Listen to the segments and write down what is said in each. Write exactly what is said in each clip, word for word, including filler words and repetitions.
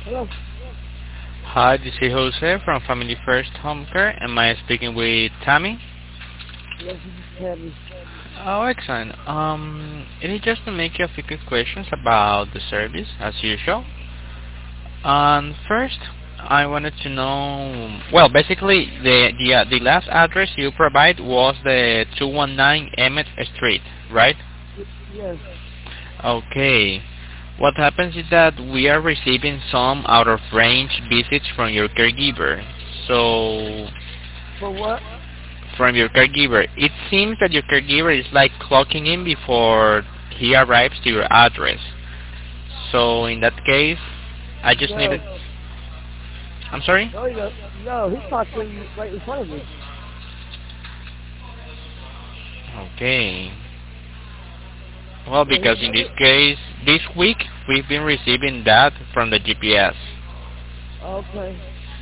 Hello. Hi, this is Jose from Family First Home Care. Am I speaking with Tammy? Yes, this is Tammy. Oh, excellent. Um, it is just to make you a few quick questions about the service, as usual. Um, first, I wanted to know. Well, basically, the the uh, the last address you provide was the two one nine Emmett Street, right? Y- yes. Okay. What happens is that we are receiving some out of range visits from your caregiver. So For what? from your caregiver. It seems that your caregiver is like clocking in before he arrives to your address. So in that case, I just needed. No. I'm sorry. No, you don't. No, he clocked in right in front of me. Okay. Well, Yeah, he because in this never. case, this week we've been receiving that from the G P S. Okay.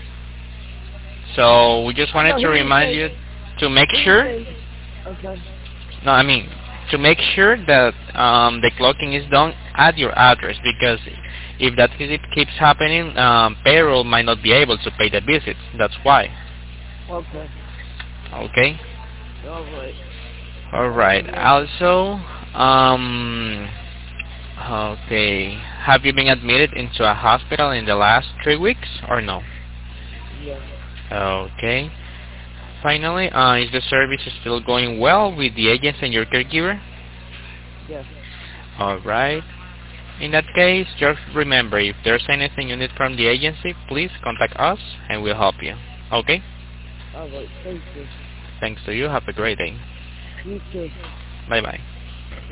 So we just wanted No, to he didn't remind say. you to make He didn't sure. say. Okay. No, I mean to make sure that um, the clocking is done at your address, because if that visit keeps happening, um, payroll might not be able to pay the visit. That's why. Okay. Okay. All right. All All right. right. Also, um, okay. Have you been admitted into a hospital in the last three weeks or no? Yes. Okay. Finally, uh, is the service still going well with the agents and your caregiver? Yes. All right. In that case, just remember, if there's anything you need from the agency, please contact us and we'll help you. Okay? All right. Thank you. Thanks to you. Have a great day. You too. Bye-bye.